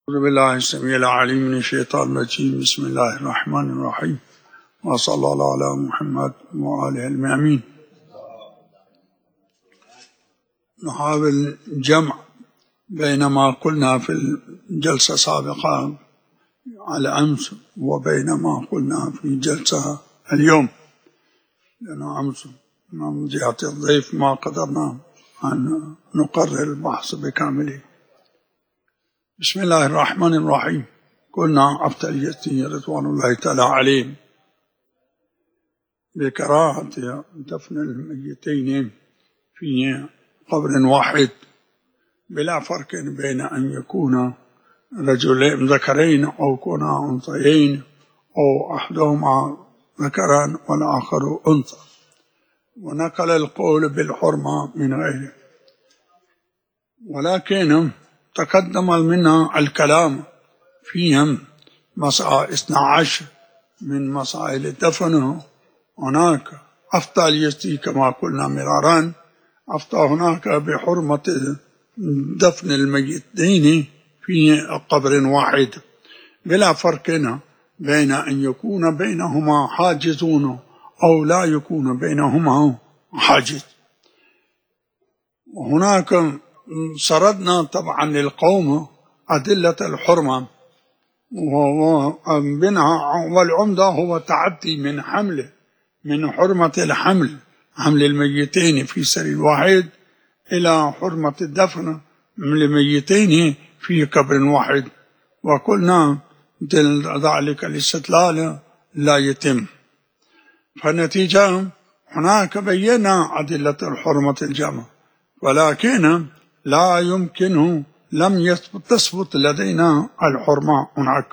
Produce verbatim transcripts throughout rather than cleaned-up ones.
أعوذ بالله السميع العليم من الشيطان الرجيم. بسم الله الرحمن الرحيم، وصلى الله على محمد وآله المأمين. نحاول جمع بين ما قلنا في الجلسة السابقة على أمس وبين ما قلنا في الجلسة اليوم، لأن أمس من جهة الضيف ما قدرنا أن نقرر البحث بكامله. بسم الله الرحمن الرحيم. قلنا أفتى اليزيدي رضوان الله تعالى عليه بكراهة دفن الميتين في قبر واحد بلا فرق بين أن يكون رجلين ذكرين أو يكونا أنثيين أو أحدهما ذكران والآخر أنثى، ونقل القول بالحرمة من غيره. ولكن تقدم منا الكلام فيهم مسألة اثنى عشر من مسائل الدفن. هناك أفتى اليزيدي كما قلنا مرارا، أفتى هناك بحرمة دفن الميتين في قبر واحد بلا فرق بين أن يكون بينهما حاجزون أو لا يكون بينهما حاجز. وهناك سردنا طبعا للقوم أدلة الحرمة، والعمدة هو تعدي من حمله من حرمة الحمل حمل الميتين في سرير واحد إلى حرمة الدفن من الميتين في قبر واحد، وقلنا ذلك الاستدلال لا يتم. فالنتيجة هناك بينا أدلة الحرمة الجمع، ولكن لا يمكن لم يثبت تثبت لدينا الحرمة هناك،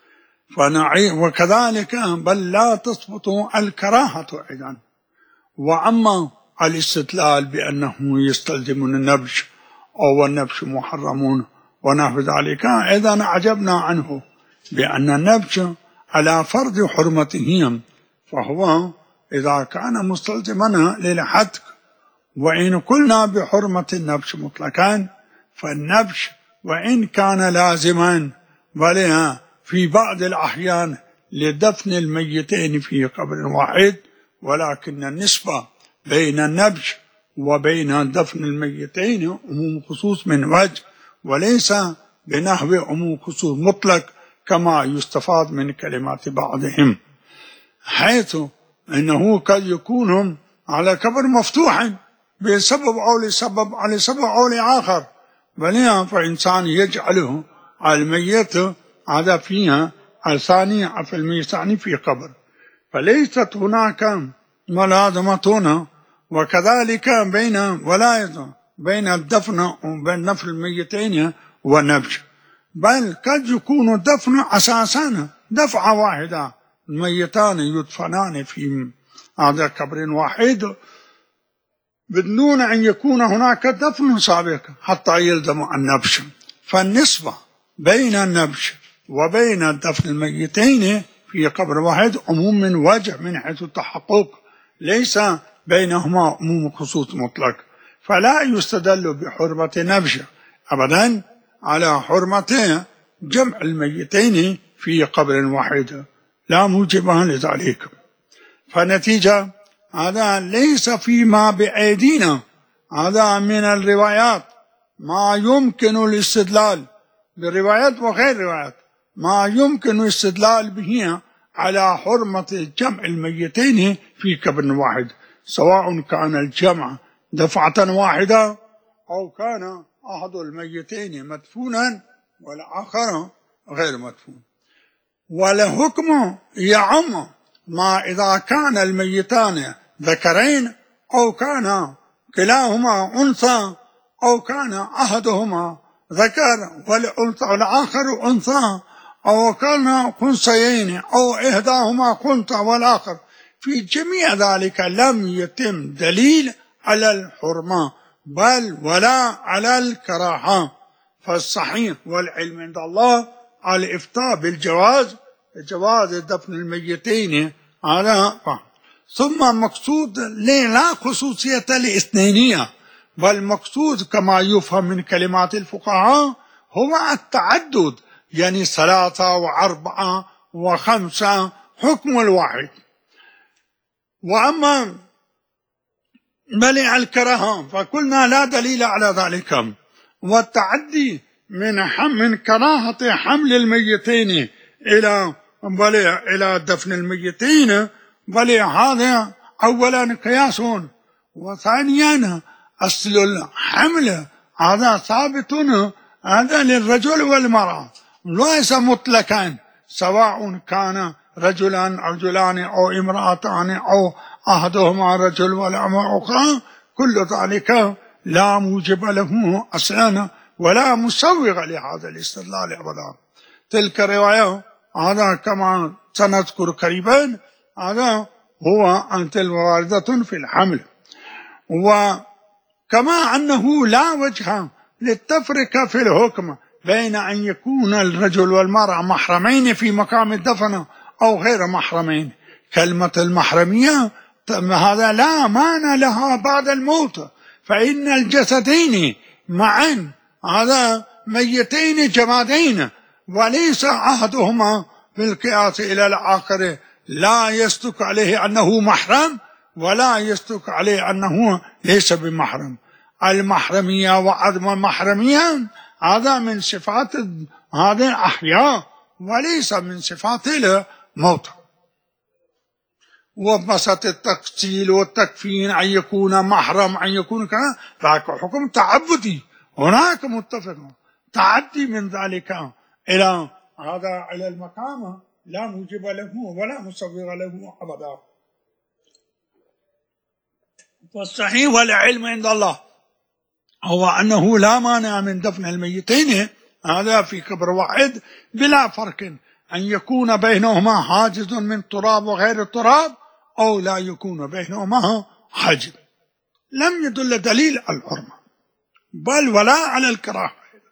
وكذلك بل لا تثبت الكراهة أيضا. وأما الاستدلال بأنه يستلزم النبش أو النبش محرمون ونحو ذلك، إذا عجبنا عنه بأن النبش على فرض حرمته فهو إذا كان مستلزما للحد. وإن قلنا بحرمة النبش مطلقا فالنبش وإن كان لازما ولها في بعض الأحيان لدفن الميتين في قبر واحد، ولكن النسبة بين النبش وبين دفن الميتين عموم خصوص من وجه، وليس بنحو عموم خصوص مطلق كما يستفاد من كلمات بعضهم، حيث أنه قد يكون على قبر مفتوح بسبب أو لسبب على سبب أو لآخر، بل فإنسان يجعله على الميت هذا فيها الثاني في الميتان في قبر، فليست هناك ملازمة. وكذلك بين ولاية بين الدفن وبين دفن الميتين والنبش، بل قد يكون الدفن أساسا دفعة واحدة، الميتان يدفنان في هذا قبر واحد بدون أن يكون هناك دفن سابق حتى يلزم النبش. فالنسبة بين النبش وبين دفن الميتين في قبر واحد عموم من وجه من حيث التحقق، ليس بينهما عموم خصوص مطلق، فلا يستدل بحرمة النبش أبدا على حرمة جمع الميتين في قبر واحد، لا موجب لذلك. فالنتيجة هذا ليس فيما بأيدينا، هذا من الروايات ما يمكن الاستدلال بالروايات وغير روايات ما يمكن الاستدلال به على حرمة جمع الميتين في قبر واحد، سواء كان الجمع دفعة واحدة أو كان أحد الميتين مدفونا والآخر غير مدفون. والحكم يعم ما إذا كان الميتان ذكرين أو كان كلاهما أنثى أو كان أحدهما ذكر والأنثى والآخر أنثى، أو كان خنثيين أو إحداهما خنثى والآخر، في جميع ذلك لم يتم دليل على الحرمة بل ولا على الكراهة. فالصحيح والعلم عند الله على الإفتاء بالجواز جواز دفن الميتين على فهم. ثم مقصود لا خصوصية الاثنينية، بل مقصود كما يفهم من كلمات الفقهاء هو التعدد، يعني ثلاثة وأربعة وخمسة حكم الواحد. وأما بلع الكراهة فقلنا لا دليل على ذلك، والتعدي من من كراهة حمل الميتين إلى بلع إلى دفن الميتين بلع هذا أولا قياس، وثانيا أصل الحمل هذا ثابت هذا للرجل والمرأة ليس مطلقا، سواء كان رجلان رجلان أو امرأتان أو أحدهما رجل والأمر أخرى، كل ذلك لا موجب له أصلا ولا مسوغ لهذا الاستدلال أبدا. تلك الرواية هذا كما سنذكر قريبا هذا هو أنت الواردة في الحمل. وكما أنه لا وجه للتفرقة في الحكم بين أن يكون الرجل والمرأة محرمين في مقام الدفن أو غير محرمين، كلمة المحرمية هذا لا معنى لها بعد الموت، فإن الجسدين معا هذا ميتين جمادين، وليس أحدهما بالقياس إلى الآخر لا يصدق عليه أنه محرم ولا يصدق عليه أنه ليس بمحرم. المحرمية وعدم المحرمية هذا من صفات هذه الأحياء وليس من صفات الموت. ومسألة التقتيل والتكفين أن يكون محرم أن يكون كذا ذاك حكم تعبدي، هناك متفق. تعدي من ذلك إلى هذا إلى المقام لا موجب له ولا مسوغ له أبدا. والصحيح والعلم عند الله هو أنه لا مانع من دفن الميتين هذا في قبر واحد بلا فرق أن يكون بينهما حاجز من تراب وغير التراب أو لا يكون بينهما حاجز. لم يدل دليل على الحرمة بل ولا على الكراهة.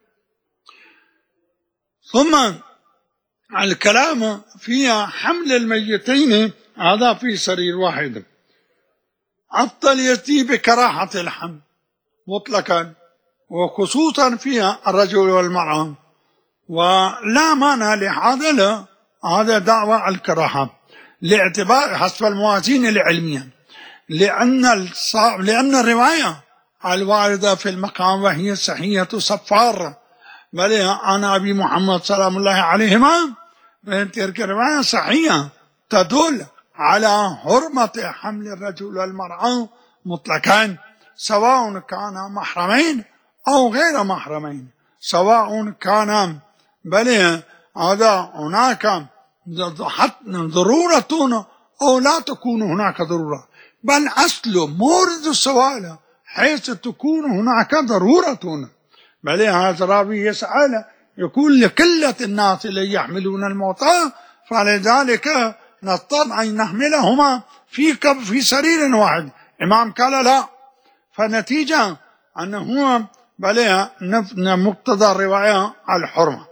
ثم الكلام في حمل الميتين هذا في سرير واحد أفضل يأتي بكراهة الحمل مطلقا وخصوصا فيها الرجل والمرأة، ولا مانع لهذا هذا دعوة الكراهة لاعتبار حسب الموازين العلمية، لأن لأن الرواية الواردة في المقام وهي صحيحة صفار بل عن أبي محمد سلام الله عليهما من تلك الرواية صحيحة تدل على حرمة حمل الرجل والمرأة مطلقا، سواء كان محرمين أو غير محرمين، سواء كان بل هذا هناك ضرورة أو لا تكون هناك ضرورة، بل أصل مورد السؤال حيث تكون هناك ضرورة. بل هذا الراوي يسأل يقول لقلة الناس اللي يحملون الموتى فلذلك نضطر أن نحملهما في في سرير واحد. إمام قال لا، فنتيجة أنه بل مقتضى الرواية الحرمة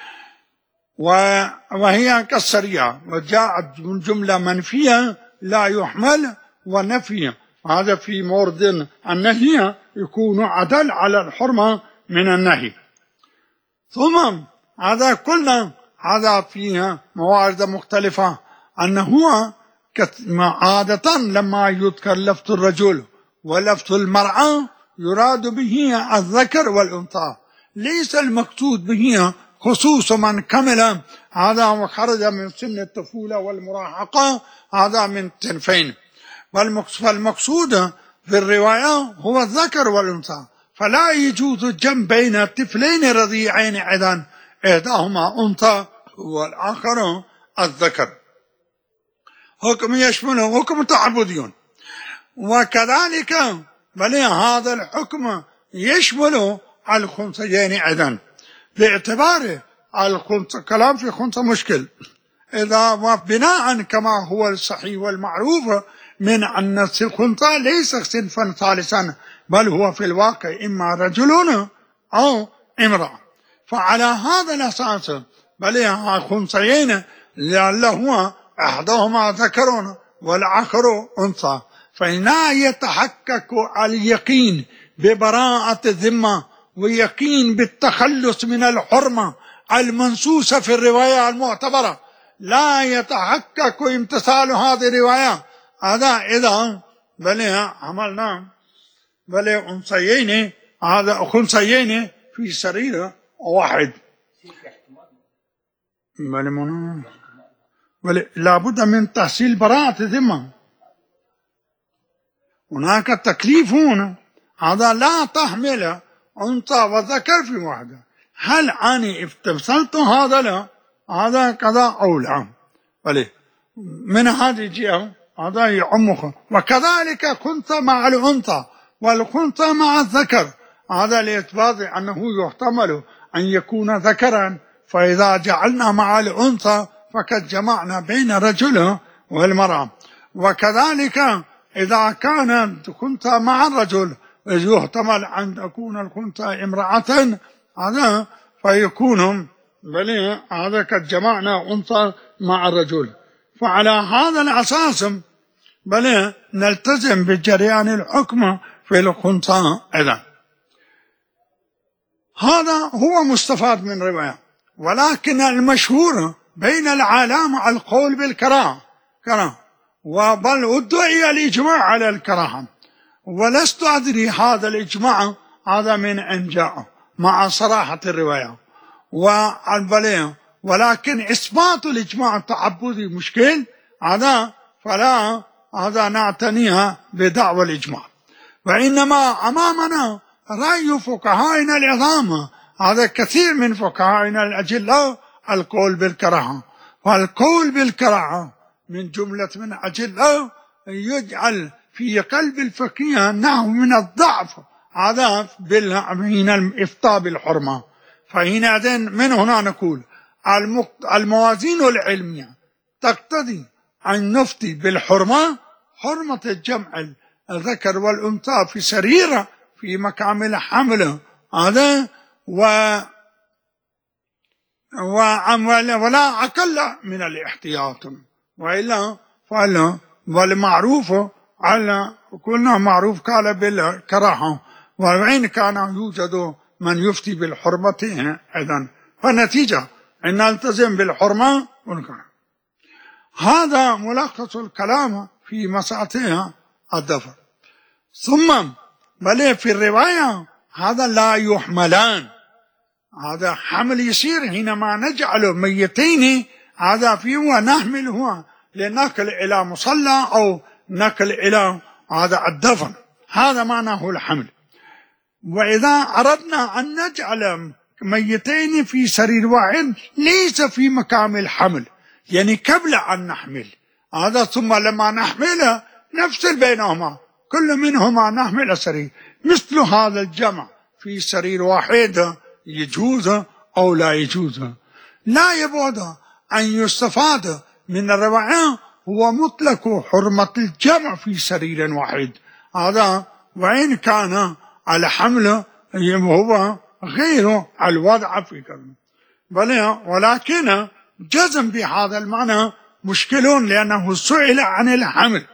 وهي كالسريعة، وجاءت من جملة منفية لا يحمل ونفي، هذا في مورد النهي يكون عدل على الحرمة من النهي. ثم هذا كله هذا فيها موارد مختلفة، أنه عادة لما يذكر لفظ الرجل ولفظ المرأة يراد به الذكر والأنثى، ليس المقصود به خصوص من كمل هذا وخرج من سن الطفولة والمراهقة هذا من صنفين، والمقصود في الرواية هو الذكر والأنثى، فلا يجوز الجمع بين الطفلين رضيعين إذن إحداهما أنثى والآخر الذكر. حكم يشمله حكم تعبدي، وكذلك بل هذا الحكم يشمل الخنثيين أيضا، باعتبار الخنث كلام في خنث مشكل إذا بناء كما هو الصحيح والمعروف من أن الخنثى ليس صنفا ثالثا بل هو في الواقع إما رجل أو امرأة، فعلى هذا الأساس بل الخنثيين لعله أحدهما ذكر والآخر أنثى، فإنه يتحقق اليقين ببراءة الذمة ويقين بالتخلص من الحرمة المنصوصة في الرواية المعتبرة لا يتحقق امتثال هذه الرواية. هذا إذا بل عملنا بل أنثيين هذا خنثيين في سرير واحد بل من بل لابد من تحصيل براءة ذمة. هناك تكليف هنا هذا لا تحمل أنثى وذكر في واحدة. هل أنا امتثلت هذا لا هذا كذا أو لا؟ بل من هذه الجهة هذا يعمق. وكذلك كنت مع الأنثى والخنثى مع الذكر، هذا لإثبات أنه يحتمل أن يكون ذكرا، فإذا جعلنا مع الأنثى فقد جمعنا بين الرجل والمرأة. وكذلك إذا كانت الخنثى مع الرجل يحتمل أن تكون الخنثى امرأة، هذا فيكون بل هذا قد جمعنا أنثى مع الرجل. فعلى هذا الأساس بل نلتزم بجريان الحكم في الخنثى. إذن هذا هو مستفاد من رواية، ولكن المشهور بين العالم القول بالكراهة كراهة، وبل ادعي الإجماع على الكراهة، ولست أدري هذا الإجماع هذا من أين جاء مع صراحة الرواية والبلية، ولكن إثبات الإجماع التعبدي مشكل، هذا فلا هذا نعتنيها بدعوى الإجماع. وإنما أمامنا رأي فقهائنا العظام، هذا كثير من فقهائنا الأجلاء القول بالكراهة، والقول بالكراهة من جملة من أجلاء يجعل في قلب الفقيه نوع من الضعف، هذا من الإفتاء بالحرمة. فحينئذ من هنا نقول الموازين العلمية تقتضي أن نفتي بالحرمة، حرمة الجمع الذكر والأنثى في سريرة في مقام الحمل، هذا و ولا أقل من الاحتياط، وإلا فلا والمعروف على كلنا معروف قال بالكراهة، وإن كان يوجد من يفتي بالحرمة أيضا، فالنتيجة أن نلتزم بالحرمة والكراهة. هذا ملخص الكلام في مسألة الدفع. ثم بل في الرواية هذا لا يحملان، هذا حمل يصير حينما نجعل ميتين هذا فيه ونحمله لنقل إلى مصلى أو نقل إلى هذا الدفن، هذا معناه الحمل. وإذا أردنا أن نجعل ميتين في سرير واحد ليس في مقام الحمل، يعني قبل أن نحمل هذا، ثم لما نحمل نفصل بينهما كل منهما نحمل سرير، مثل هذا الجمع في سرير واحد يجوز أو لا يجوز. لا يبعد أن يستفاد من الرواية هو مطلق حرمة الجمع في سرير واحد، هذا وإن كان الحمل هو غير الوضع في كلمة بل، ولكن جزم بهذا المعنى مشكل لأنه سئل عن الحمل.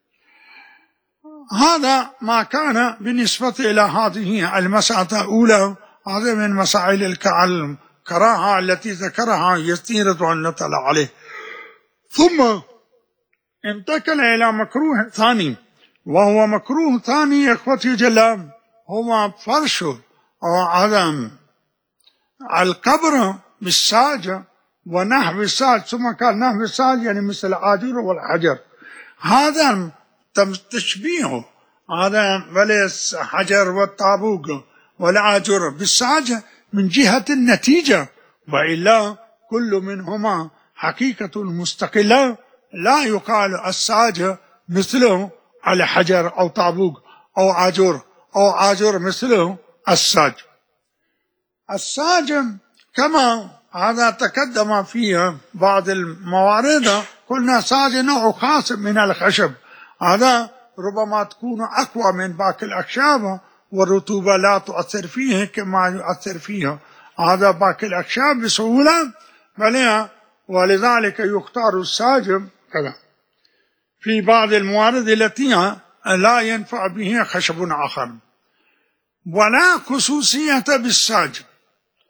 هذا ما كان بالنسبة إلى هذه المسألة الأولى، هذا من مسائل الكراهة التي ذكرها يستير أن نطلع عليه. ثم انتقل إلى مكروه ثاني، وهو مكروه ثاني يا إخوتي جل هو فرش أو عدم القبر بالساج ونحو الساج، ثم قال نحو الساج يعني مثل العاجر والحجر، هذا تشبيه هذا وليس حجر والطابوق والعاجر بالساج من جهة النتيجة، وإلا كل منهما حقيقة مستقلة، لا يقال الساج مثله الحجر أو طابوق أو عاجر أو عاجر مثله الساج. الساج كما هذا تقدم فيه بعض الموارد، قلنا ساج نوع خاص من الخشب، هذا ربما تكون أقوى من باقي الأخشاب والرطوبة لا تؤثر فيه كما يؤثر فيها هذا باقي الأخشاب بسهولة، بل ولذلك يختار الساج كذا في بعض الموارد التي لا ينفع به خشب آخر. ولا خصوصية بالساج،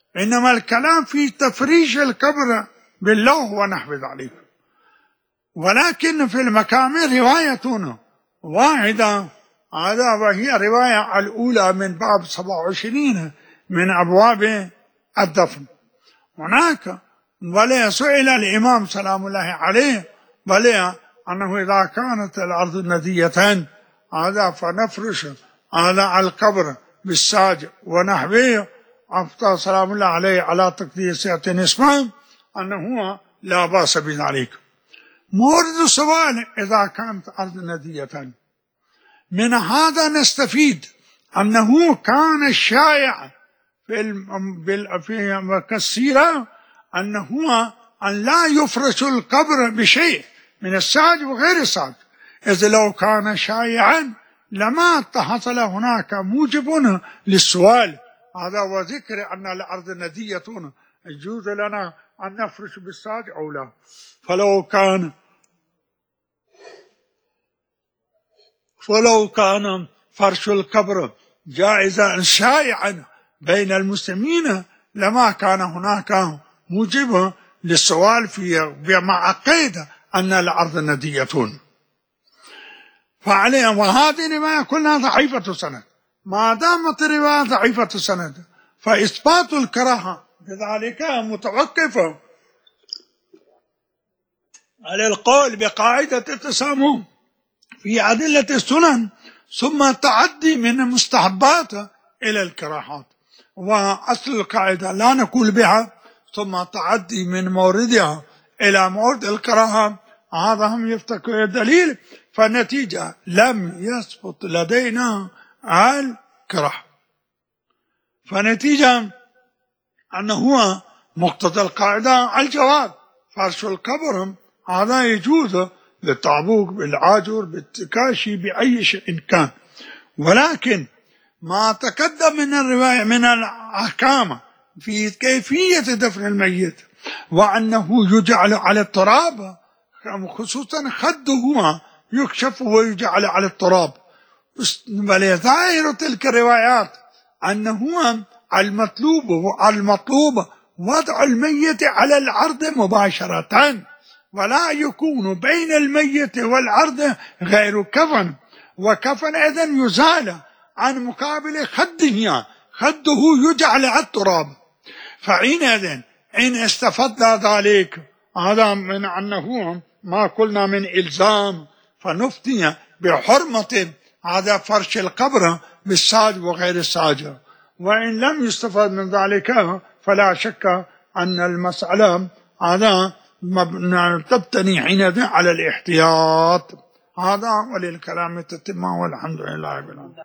إنما الكلام في تفريش القبر باللوح ونحو ذلك. ولكن في المكامل رواية واحدة، هذا وهي رواية الأولى من باب سبعة وعشرين من أبواب الدفن. هناك ولا سئل الإمام سلام الله عليه ولا أنه إذا كانت الأرض ندية هذا فنفرش هذا القبر بالساج ونحوه، أفتى سلام الله عليه على تقديسية اسمه أنه لا بأس بذلك. مورد السؤال إذا كانت أرض ندية، من هذا نستفيد أنه كان الشائع في في السيرة أنه أن لا يفرش القبر بشيء من الساج وغير الساج، إذ لو كان شائعا لما حصل هناك موجب للسؤال هذا، وذكر أن الأرض ندية يجوز لنا أن نفرش بالساج أو لا. فلو كان فلو كان فرش القبر جائزا شائعا بين المسلمين لما كان هناك موجب للسؤال في مع قيد أن الأرض ندية. فعليه وهذه رواية كلها ضعيفة سند. ما دامت الرواية ضعيفة سند فإثبات الكراهة بذلك متوقف على القول بقاعدة التسامح في أدلة السنن، ثم تعدي من المستحبات إلى الكراهات. وأصل القاعدة لا نقول بها ثم تعدي من موردها إلى مورد الكراهة، هذا هم يفتكر الدليل، فالنتيجة لم يثبت لدينا الكراهة. فنتيجة أنه هو مقتضى القاعدة الجواز، فرش القبر هذا يجوز بالطابوق بالعاجر بالتكاشي بأي شيء كان. ولكن ما تقدم من الرواية من الأحكام في كيفية دفن الميت وأنه يجعل على التراب، خصوصا خده يكشف ويجعل على التراب، ولظاهر تلك الروايات أنه المطلوب المطلوب وضع الميت على الأرض مباشرة، ولا يكون بين الميت والأرض غير كفن، وكفن إذن يزال عن مقابل خده، خده يجعل على التراب. فحينئذ إن استفدنا ذلك هذا من أنه ما قلنا من إلزام، فنفتي بحرمة هذا فرش القبر بالساج وغير الساج. وإن لم يستفد من ذلك فلا شك أن المسألة هذا تبتني حينئذ على الاحتياط. هذا وللكلام تتم والحمد لله رب العالمين.